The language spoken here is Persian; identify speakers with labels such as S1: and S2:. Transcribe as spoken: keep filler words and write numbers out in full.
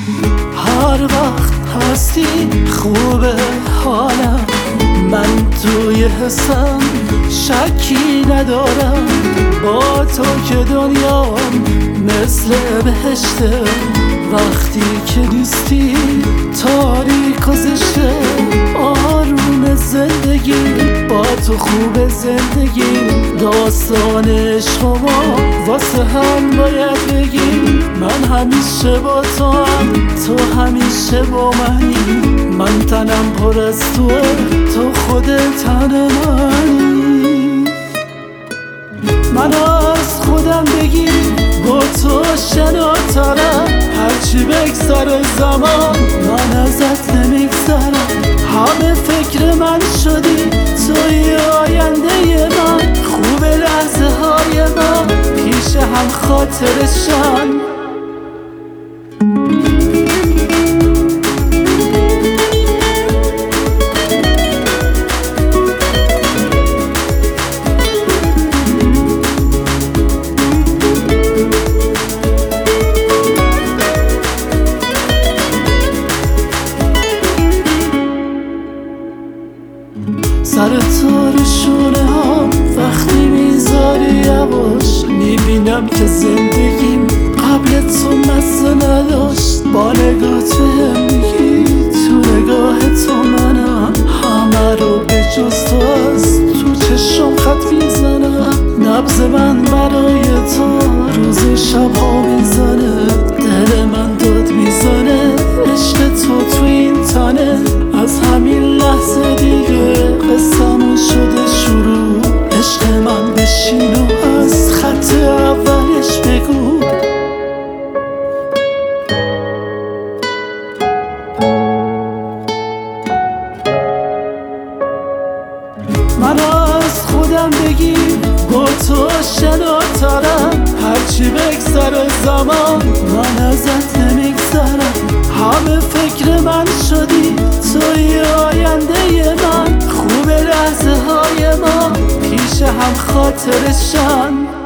S1: هر وقت هستی خوبه حالم، من توی حسم شکی ندارم. با تو که دنیام مثل بهشته، وقتی که نیستی تاریک و زشته. آروم زندگی با تو خوب زندگی، داستان عشق ما واسه هم باید بگیم. من همیشه با تو هم، تو همیشه با منی. من تنم پر از توه، تو خودت تن منی. من از خودم بگیر با تو شناترم، هرچی بگذره زمان من ازت نمیگذرم. همه فکر من شدی توی آینده من، خوب لحظه های من پیش هم خاطرشن. سر تو رو شونه هم وقتی میذاری یواش، میبینم که زندگیم قبل تو مزه نداشت. با نگاه تو هم میگی تو نگاه تو منم، همه رو به جز تو از تو چشم خط میزنم. نبض من برای تو روز شب ها میزنه، دل من داد میزنه عشق تو تو این تنه. از همین لحظه دیگه قصه‌مون شده شروع، عشق من بشین و از خط اولش بگو. من از خودم بگیر با تو شناترم، هرچی بگذره زمان من ازت نمیگذرم. همه فکر من شدی توی آینده من، خوب لحظه های ما پیش هم خاطرشن.